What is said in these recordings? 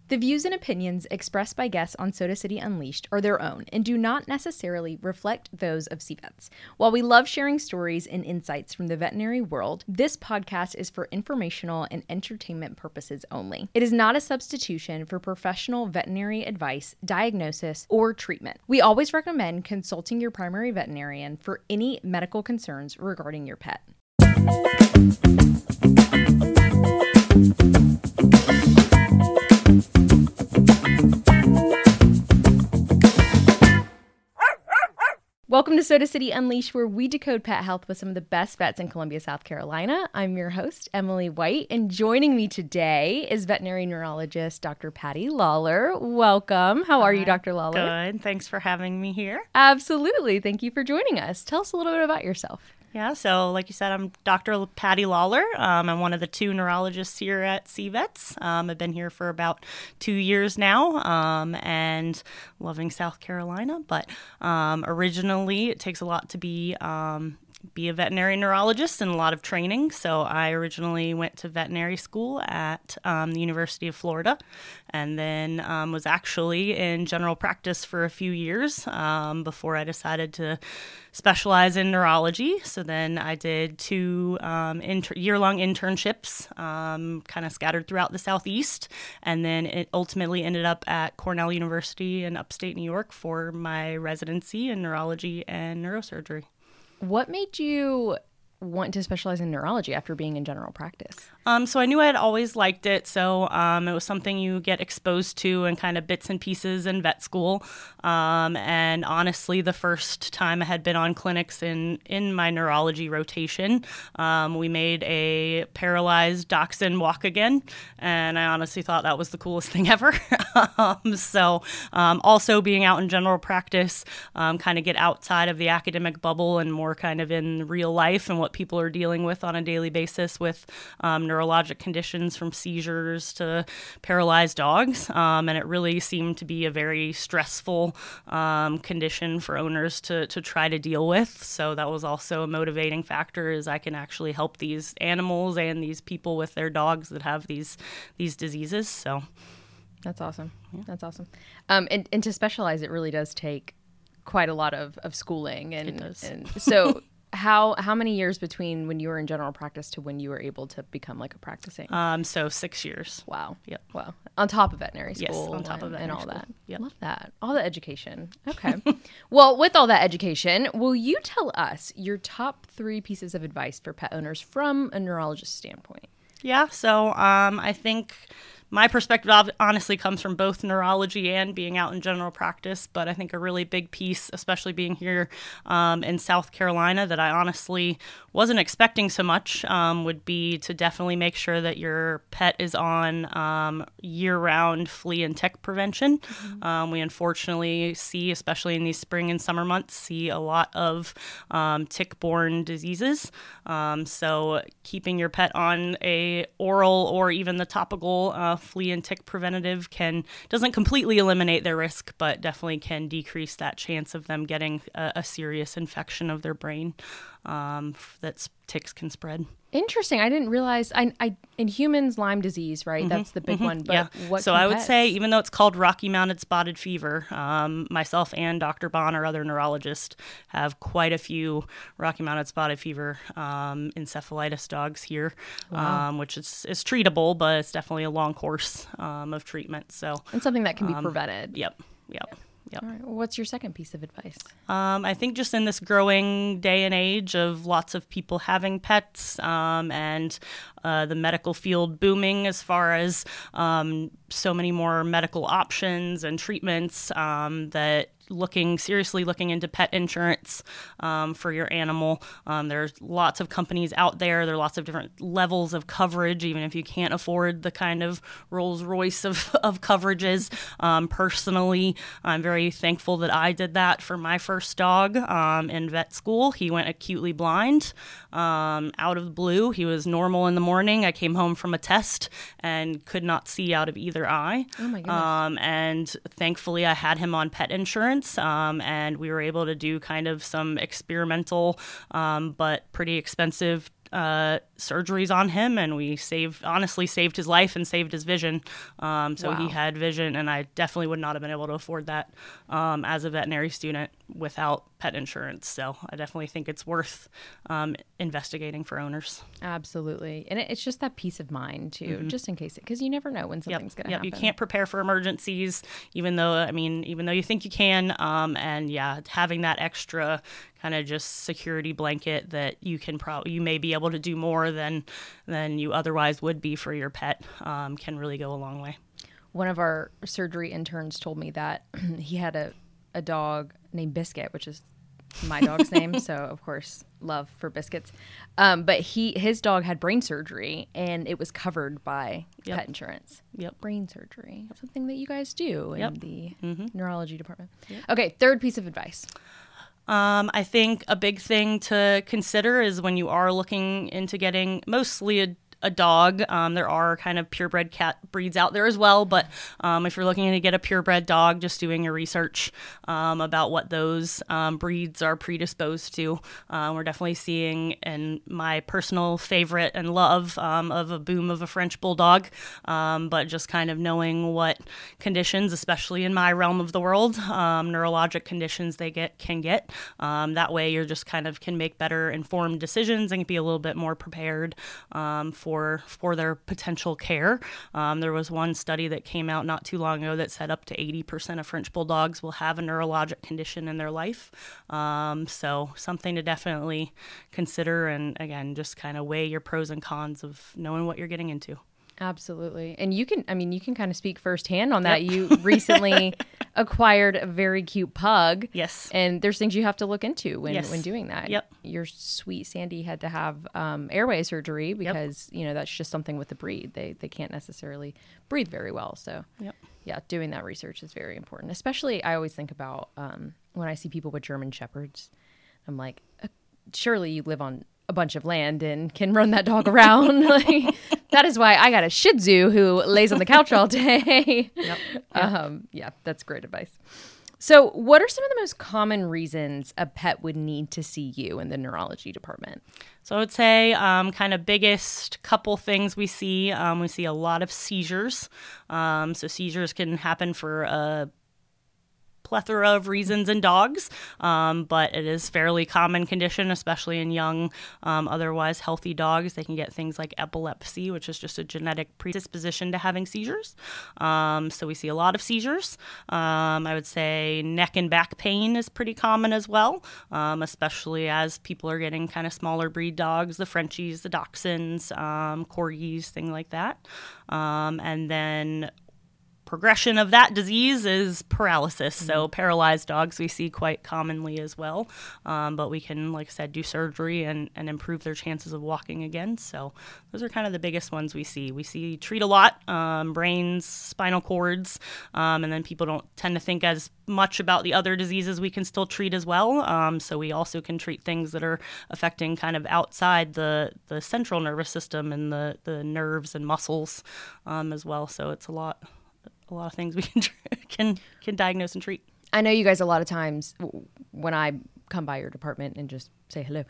The views and opinions expressed by guests on Soda City Unleashed are their own and do not necessarily reflect those of CVets. While we love sharing stories and insights from the veterinary world, this podcast is for informational and entertainment purposes only. It is not a substitution for professional veterinary advice, diagnosis, or treatment. We always recommend consulting your primary veterinarian for any medical concerns regarding your pet. Welcome to Soda City Unleashed, where we decode pet health with some of the best vets in Columbia, South Carolina. I'm your host, Emily White, and joining me today is veterinary neurologist Dr. Patty Lawler. Welcome. How are you, Dr. Lawler? Good. Thanks for having me here. Absolutely. Thank you for joining us. Tell us a little bit about yourself. Yeah, so like you said, I'm Dr. Patty Lawler. I'm one of the two neurologists here at CVets. I've been here for about 2 years now and loving South Carolina. But originally, it takes a lot to be a veterinary neurologist and a lot of training. So I originally went to veterinary school at the University of Florida and then was actually in general practice for a few years before I decided to specialize in neurology. So then I did two year-long internships kind of scattered throughout the Southeast. And then it ultimately ended up at Cornell University in upstate New York for my residency in neurology and neurosurgery. What made you want to specialize in neurology after being in general practice? So I knew I had always liked it. So it was something you get exposed to in kind of bits and pieces in vet school. And honestly, the first time I had been on clinics in my neurology rotation, we made a paralyzed dachshund walk again. And I honestly thought that was the coolest thing ever. Also being out in general practice, kind of get outside of the academic bubble and more kind of in real life and what people are dealing with on a daily basis with neurologic conditions from seizures to paralyzed dogs. And it really seemed to be a very stressful condition for owners to try to deal with. So that was also a motivating factor, is I can actually help these animals and these people with their dogs that have these diseases. So that's awesome. Yeah. That's awesome. And to specialize, it really does take quite a lot of schooling. And, it does. And so how many years between when you were in general practice to when you were able to become like a practicing? So 6 years. Wow. Yep. Wow. On top of veterinary school. Yes, on top of veterinary and all school. that. Yep. Love that. All the education. Okay. Well, with all that education, will you tell us your top 3 pieces of advice for pet owners from a neurologist standpoint? Yeah. So I think my perspective honestly comes from both neurology and being out in general practice, but I think a really big piece, especially being here in South Carolina, that I honestly wasn't expecting so much, would be to definitely make sure that your pet is on year-round flea and tick prevention. Mm-hmm. We unfortunately see, especially in these spring and summer months, see a lot of tick-borne diseases. So keeping your pet on a oral or even the topical flea and tick preventative doesn't completely eliminate their risk, but definitely can decrease that chance of them getting a serious infection of their brain that ticks can spread. Interesting. I didn't realize. I in humans, Lyme disease, right? Mm-hmm, that's the big one. But yeah. What? So I would say, even though it's called Rocky Mountain Spotted Fever, myself and Dr. Bond, our other neurologist, have quite a few Rocky Mountain Spotted Fever encephalitis dogs here, wow. Which is treatable, but it's definitely a long course of treatment. So and something that can be prevented. Yep. All right. Well, what's your second piece of advice? I think just in this growing day and age of lots of people having pets and the medical field booming as far as so many more medical options and treatments that seriously looking into pet insurance for your animal. There's lots of companies out there. There are lots of different levels of coverage, even if you can't afford the kind of Rolls Royce of coverages. Personally, I'm very thankful that I did that for my first dog in vet school. He went acutely blind out of the blue. He was normal in the morning. I came home from a test and could not see out of either eye. Oh my goodness. And thankfully, I had him on pet insurance. And we were able to do kind of some experimental but pretty expensive surgeries on him, and we honestly saved his life and saved his vision. So Wow. he had vision, and I definitely would not have been able to afford that as a veterinary student without pet insurance. So I definitely think it's worth investigating for owners. Absolutely. And it's just that peace of mind, too, just in case, because you never know when something's going to happen. You can't prepare for emergencies, even though you think you can. And yeah, having that extra kind of just security blanket that you may be able to do more than you otherwise would be for your pet can really go a long way. One of our surgery interns told me that he had a dog named Biscuit, which is my dog's name. So, of course, love for biscuits. But his dog had brain surgery, and it was covered by pet insurance. Yep. Brain surgery, something that you guys do in the neurology department. Yep. Okay, third piece of advice. I think a big thing to consider is when you are looking into getting mostly a dog. There are kind of purebred cat breeds out there as well, but if you're looking to get a purebred dog, just doing your research about what those breeds are predisposed to. We're definitely seeing, and my personal favorite and love of a boom of a French bulldog, but just kind of knowing what conditions, especially in my realm of the world, neurologic conditions they can get. That way you're just kind of can make better informed decisions and be a little bit more prepared for their potential care. There was one study that came out not too long ago that said up to 80% of French bulldogs will have a neurologic condition in their life. So something to definitely consider, and again, just kind of weigh your pros and cons of knowing what you're getting into. Absolutely. And you can kind of speak firsthand on that. You recently acquired a very cute pug. Yes. And there's things you have to look into when doing that. Yep. Your sweet Sandy had to have airway surgery because, that's just something with the breed. They can't necessarily breathe very well. So, doing that research is very important. Especially, I always think about when I see people with German Shepherds. I'm like, surely you live on a bunch of land and can run that dog around. That is why I got a Shih Tzu who lays on the couch all day. That's great advice. So what are some of the most common reasons a pet would need to see you in the neurology department? So I would say kind of biggest couple things we see a lot of seizures. So seizures can happen for a plethora of reasons in dogs, but it is fairly common condition, especially in young, otherwise healthy dogs. They can get things like epilepsy, which is just a genetic predisposition to having seizures. So we see a lot of seizures. I would say neck and back pain is pretty common as well, especially as people are getting kind of smaller breed dogs, the Frenchies, the Dachshunds, Corgis, things like that. And then progression of that disease is paralysis. So paralyzed dogs we see quite commonly as well. But we can, like I said, do surgery and improve their chances of walking again. So those are kind of the biggest ones we see. We treat a lot, brains, spinal cords, and then people don't tend to think as much about the other diseases we can still treat as well. So we also can treat things that are affecting kind of outside the central nervous system and the nerves and muscles as well. So it's a lot of things we can diagnose and treat. I know you guys a lot of times when I come by your department and just say hello,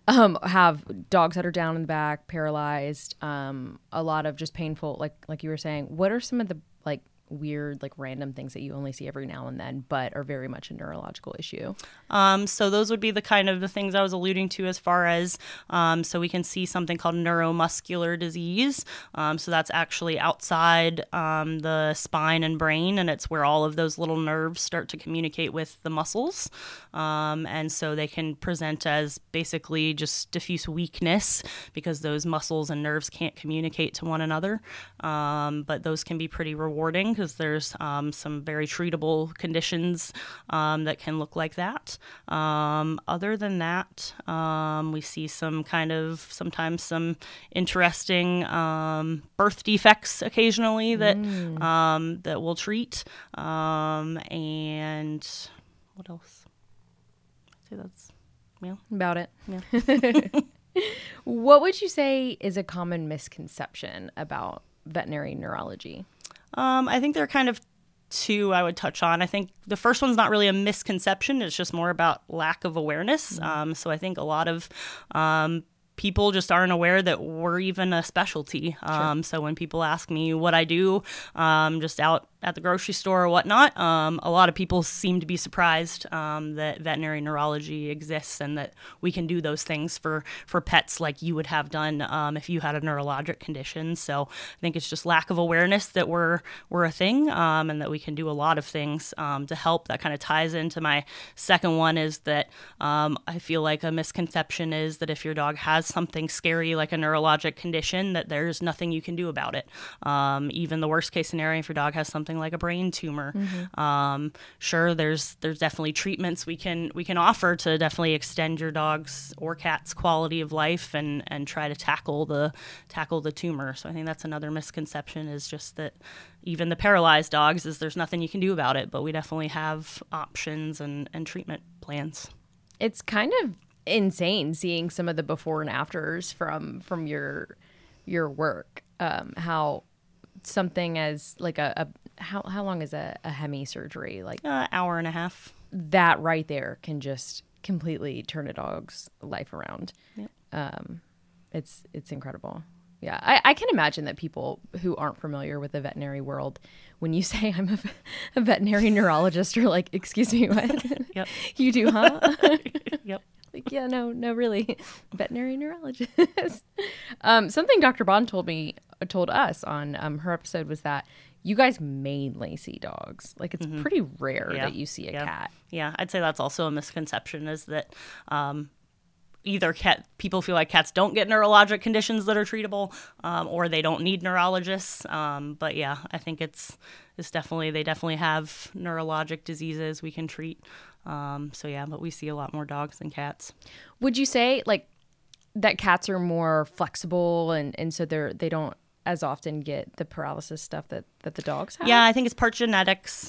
have dogs that are down in the back, paralyzed, a lot of just painful, like you were saying. What are some of the weird, random things that you only see every now and then, but are very much a neurological issue? So those would be the kind of the things I was alluding to as far as, so we can see something called neuromuscular disease. So that's actually outside the spine and brain, and it's where all of those little nerves start to communicate with the muscles. And so they can present as basically just diffuse weakness because those muscles and nerves can't communicate to one another. But those can be pretty rewarding because there's some very treatable conditions that can look like that. Other than that, we see sometimes some interesting birth defects occasionally that we'll treat. And what else? I'd say that's about it. Yeah. What would you say is a common misconception about veterinary neurology? I think there are kind of two I would touch on. I think the first one's not really a misconception. It's just more about lack of awareness. So I think a lot of people just aren't aware that we're even a specialty. So when people ask me what I do, just out at the grocery store or whatnot, a lot of people seem to be surprised that veterinary neurology exists and that we can do those things for pets like you would have done if you had a neurologic condition. So I think it's just lack of awareness that we're a thing, and that we can do a lot of things to help. That kind of ties into my second one, is that I feel like a misconception is that if your dog has something scary like a neurologic condition, that there's nothing you can do about it. Even the worst case scenario, if your dog has something like a brain tumor, sure, there's definitely treatments we can offer to definitely extend your dog's or cat's quality of life and try to tackle the tumor. So I think that's another misconception, is just that even the paralyzed dogs, is there's nothing you can do about it, but we definitely have options and treatment plans. It's kind of insane seeing some of the before and afters from your work. How something as like how long is a hemi surgery? Like hour and a half. That right there can just completely turn a dog's life around. Yep. It's incredible. Yeah, I can imagine that people who aren't familiar with the veterinary world, when you say I'm a veterinary neurologist, are like, excuse me, what? Yep. You do, huh? Yep. Like, yeah, no, really. Veterinary neurologist. Something Dr. Bond told us on her episode was that you guys mainly see dogs. Like, it's pretty rare that you see a cat. Yeah, I'd say that's also a misconception, is that either people feel like cats don't get neurologic conditions that are treatable, or they don't need neurologists. But yeah, I think it's definitely, they definitely have neurologic diseases we can treat. So yeah, but we see a lot more dogs than cats. Would you say like that cats are more flexible and so they don't as often get the paralysis stuff that the dogs have? Yeah, I think it's part genetics.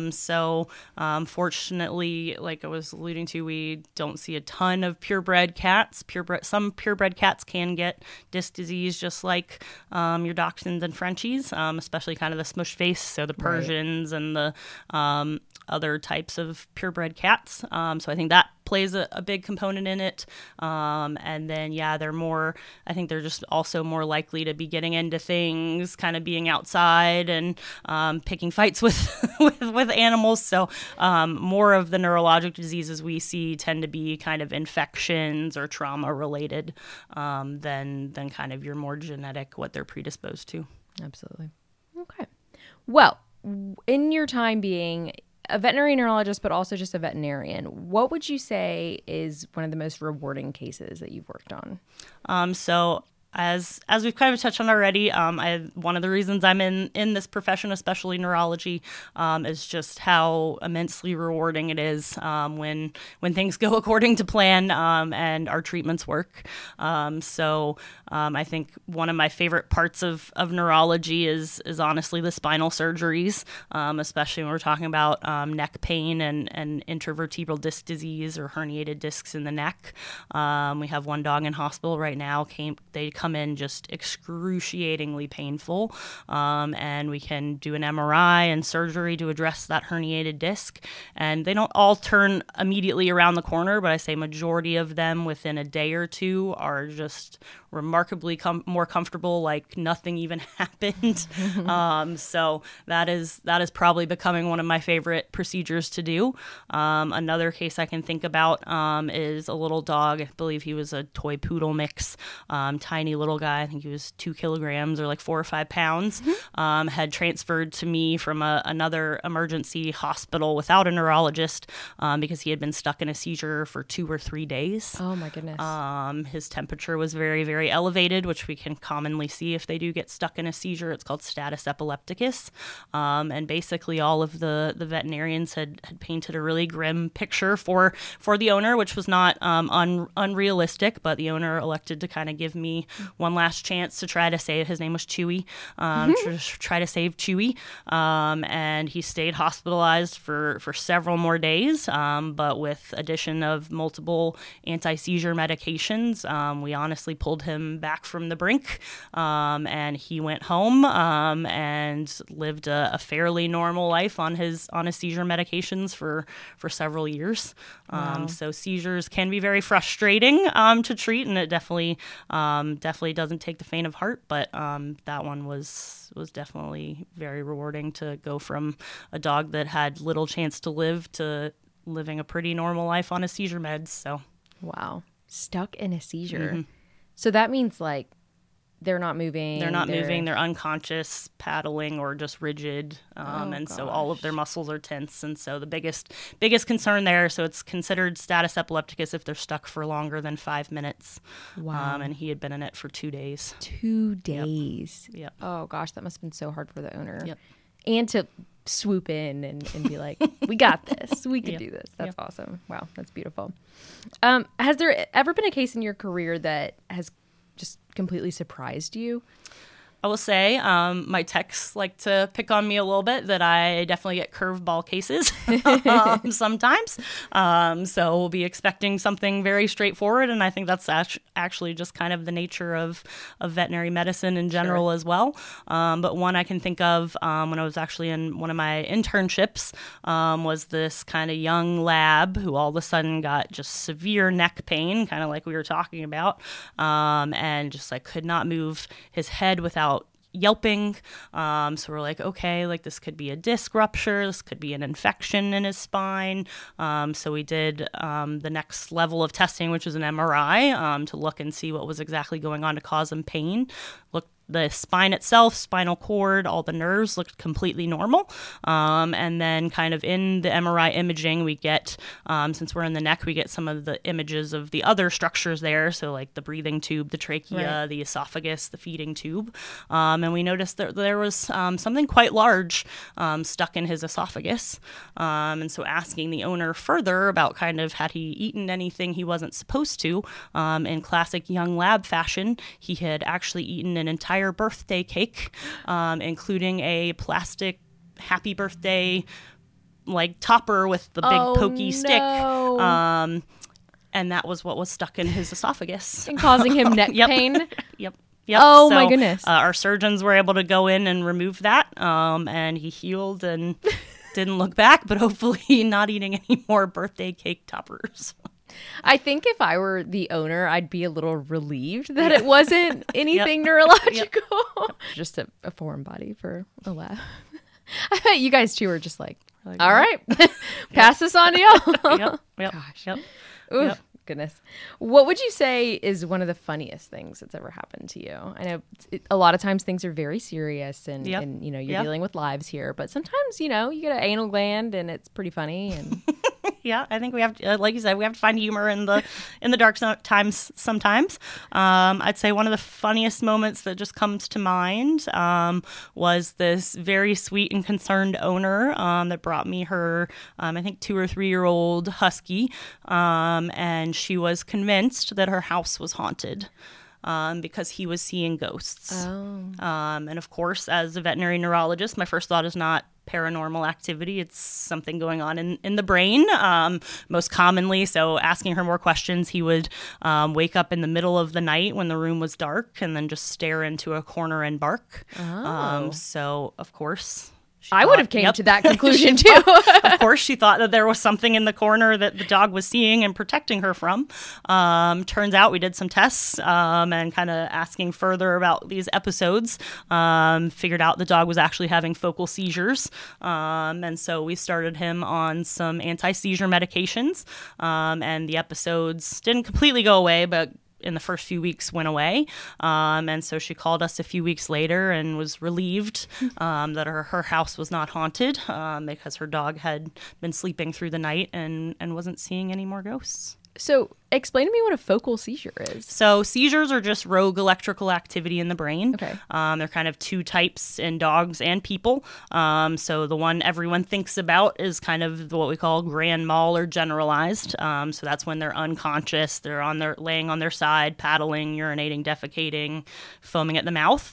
Fortunately, like I was alluding to, we don't see a ton of purebred cats. Some purebred cats can get disc disease, just like your Dachshunds and Frenchies, especially kind of the smush face, so the Persians and the other types of purebred cats. So I think that plays a big component in it. And then, yeah, I think they're just also more likely to be getting into things, kind of being outside and picking fights with animals. So more of the neurologic diseases we see tend to be kind of infections or trauma related than kind of your more genetic, what they're predisposed to. Absolutely. Okay. Well, in your time being a veterinary neurologist, but also just a veterinarian, what would you say is one of the most rewarding cases that you've worked on? So as we've kind of touched on already, one of the reasons I'm in this profession, especially neurology, is just how immensely rewarding it is when things go according to plan and our treatments work. So I think one of my favorite parts of neurology is honestly the spinal surgeries, especially when we're talking about neck pain and intervertebral disc disease or herniated discs in the neck. We have one dog in hospital right now. They come in just excruciatingly painful, and we can do an MRI and surgery to address that herniated disc. And they don't all turn immediately around the corner, but I say majority of them within a day or two are just remarkably more comfortable, like nothing even happened. So that is probably becoming one of my favorite procedures to do. Another case I can think about is a little dog. I believe he was a toy poodle mix, tiny little guy. I think he was 2 kilograms or like 4 or 5 pounds. Had transferred to me from another emergency hospital without a neurologist because he had been stuck in a seizure for 2 or 3 days. Oh my goodness. His temperature was very, very elevated, which we can commonly see if they do get stuck in a seizure. It's called status epilepticus. And basically all of the veterinarians had painted a really grim picture for the owner, which was not unrealistic, but the owner elected to kind of give me one last chance to try to save, his name was Chewy, to try to save Chewy. And he stayed hospitalized for several more days, but with addition of multiple anti-seizure medications, we honestly pulled him back from the brink, and he went home and lived a fairly normal life on his seizure medications for several years. Wow. So seizures can be very frustrating to treat, and it definitely doesn't take the faint of heart. But that one was definitely very rewarding to go from a dog that had little chance to live to living a pretty normal life on a seizure meds. So Wow. Stuck in a seizure. Mm-hmm. So that means like they're not moving. they're not moving, they're unconscious, paddling, or just rigid. So all of their muscles are tense. And so the biggest concern there, so it's considered status epilepticus if they're stuck for longer than 5 minutes. Wow. And he had been in it for 2 days. 2 days. Yep. Oh gosh, that must have been so hard for the owner. Yep. And to swoop in and be like, we got this. We can Yep. do this. That's Yep. awesome. Wow, that's beautiful. Has there ever been a case in your career that has just completely surprised you? I will say my techs like to pick on me a little bit that I definitely get curveball cases sometimes. So we'll be expecting something very straightforward, and I think that's actually just kind of the nature of veterinary medicine in general as well. But one I can think of when I was actually in one of my internships was this kind of young lab who all of a sudden got just severe neck pain, kind of like we were talking about, and just like could not move his head without yelping. So we're like, okay, like this could be a disc rupture, this could be an infection in his spine. So we did the next level of testing, which is an MRI, to look and see what was exactly going on to cause him pain. The spine itself, spinal cord, all the nerves looked completely normal. And then kind of in the MRI imaging, we get, since we're in the neck, we get some of the images of the other structures there. So like the breathing tube, the trachea, the esophagus, the feeding tube. And we noticed that there was something quite large stuck in his esophagus. And so asking the owner further about kind of had he eaten anything he wasn't supposed to, in classic young lab fashion, he had actually eaten an entire birthday cake, including a plastic happy birthday like topper with the big pokey stick. And that was what was stuck in his esophagus. And causing him neck pain? Yep. Oh, my goodness. Our surgeons were able to go in and remove that, and he healed and didn't look back, but hopefully not eating any more birthday cake toppers. I think if I were the owner, I'd be a little relieved that it wasn't anything neurological. Just a foreign body for a lab. I bet you guys too are just like all right, pass this on to y'all. Gosh. Oof, goodness. What would you say is one of the funniest things that's ever happened to you? I know a lot of times things are very serious and you know, you're dealing with lives here, but sometimes, you know, you get an anal gland and it's pretty funny and Yeah, I think we have to, like you said, we have to find humor in the dark times sometimes. I'd say one of the funniest moments that just comes to mind was this very sweet and concerned owner that brought me her, I think 2 or 3 year old husky, and she was convinced that her house was haunted. Because he was seeing ghosts. And of course, as a veterinary neurologist, my first thought is not paranormal activity. It's something going on in the brain, most commonly. So asking her more questions, he would wake up in the middle of the night when the room was dark and then just stare into a corner and bark. So, of course... I would have came to that conclusion too. Of course, she thought that there was something in the corner that the dog was seeing and protecting her from. Turns out we did some tests and kind of asking further about these episodes, figured out the dog was actually having focal seizures. And so we started him on some anti-seizure medications. And the episodes didn't completely go away, but in the first few weeks went away. And so she called us a few weeks later and was relieved that her house was not haunted because her dog had been sleeping through the night and wasn't seeing any more ghosts. So explain to me what a focal seizure is. So seizures are just rogue electrical activity in the brain. Okay. They're kind of 2 types in dogs and people. So the one everyone thinks about is kind of what we call grand mal or generalized. So that's when they're unconscious, they're laying on their side, paddling, urinating, defecating, foaming at the mouth.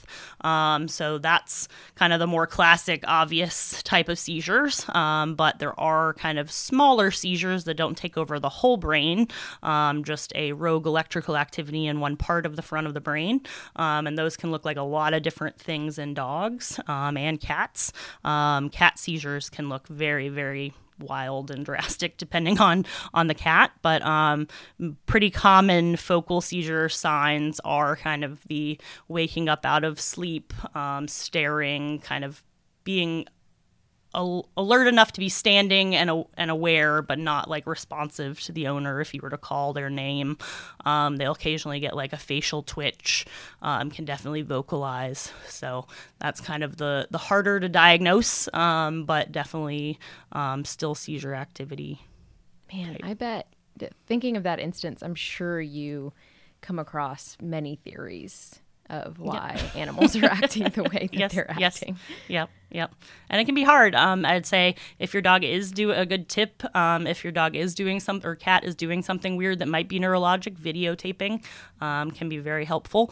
So that's kind of the more classic, obvious type of seizures. But there are kind of smaller seizures that don't take over the whole brain. just a rogue electrical activity in one part of the front of the brain. And those can look like a lot of different things in dogs and cats. Cat seizures can look very, very wild and drastic depending on the cat, but pretty common focal seizure signs are kind of the waking up out of sleep, staring, kind of being alert enough to be standing and aware, but not like responsive to the owner if you were to call their name. They'll occasionally get like a facial twitch, can definitely vocalize. So that's kind of the harder to diagnose, but definitely still seizure activity. Man, I bet, thinking of that instance, I'm sure you come across many theories of why animals are acting the way that they're acting. Yep. And it can be hard. I'd say if your dog is a good tip, if your dog is doing something or cat is doing something weird that might be neurologic, videotaping can be very helpful.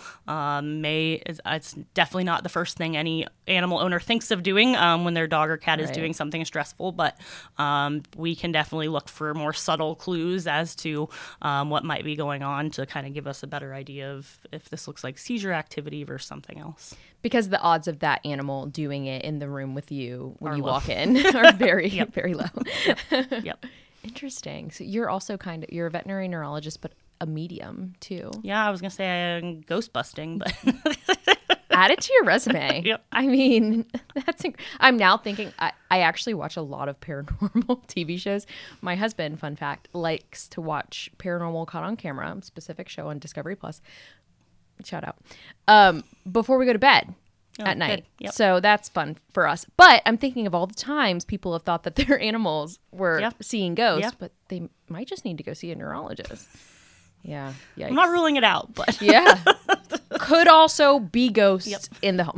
It's definitely not the first thing any animal owner thinks of doing when their dog or cat is doing something stressful, but we can definitely look for more subtle clues as to what might be going on to kind of give us a better idea of if this looks like seizure activity versus something else. Because the odds of that animal doing it in the room with you when you walk in are very, very low. Yep. Interesting. So you're also you're a veterinary neurologist, but a medium too. Yeah, I was going to say I'm ghost busting, but... Add it to your resume. Yep. I mean, I'm now thinking, I actually watch a lot of paranormal TV shows. My husband, fun fact, likes to watch Paranormal Caught on Camera, a specific show on Discovery Plus. Shout out. Before we go to bed at night. Yep. So that's fun for us. But I'm thinking of all the times people have thought that their animals were seeing ghosts, but they might just need to go see a neurologist. Yeah. Yikes. I'm not ruling it out, but yeah. Could also be ghosts in the home.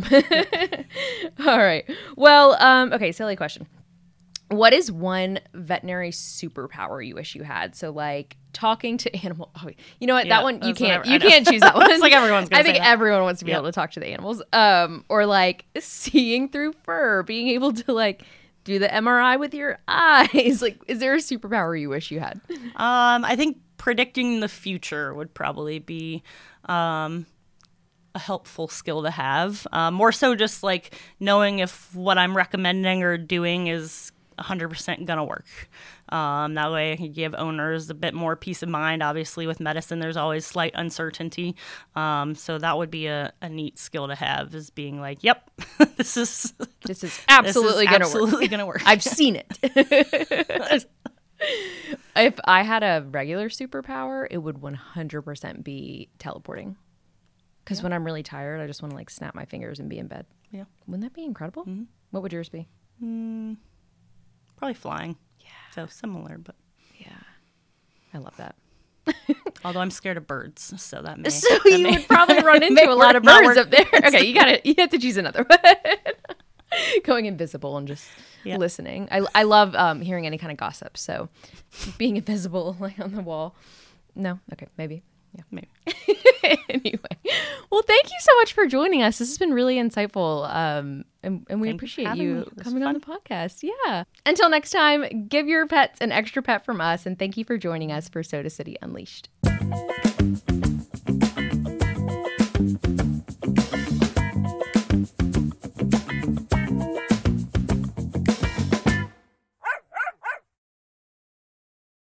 All right. Well, okay, silly question. What is one veterinary superpower you wish you had? So like talking to animals. Oh, you know what? That one you can't choose that one. It's like everyone's gonna I think everyone wants to be able to talk to the animals. Or like seeing through fur, being able to like do the MRI with your eyes. Like, is there a superpower you wish you had? I think predicting the future would probably be a helpful skill to have. More so just like knowing if what I'm recommending or doing is 100% gonna work. That way I can give owners a bit more peace of mind. Obviously with medicine there's always slight uncertainty, so that would be a neat skill to have, is being like, yep, this is absolutely gonna work. I've seen it. If I had a regular superpower, it would 100% be teleporting, because when I'm really tired I just want to like snap my fingers and be in bed. Wouldn't that be incredible? Mm-hmm. What would yours be? Probably flying. Yeah. So similar, but yeah, I love that. Although I'm scared of birds, so that may. Would probably run into a lot of birds up there. Okay, you have to choose another one. Going invisible and just listening. I love hearing any kind of gossip. So being invisible, like on the wall. No, okay, maybe. Yeah, maybe. Anyway, well, thank you so much for joining us. This has been really insightful, and we appreciate you coming on the podcast. Yeah. Until next time, give your pets an extra pet from us, and thank you for joining us for Soda City Unleashed.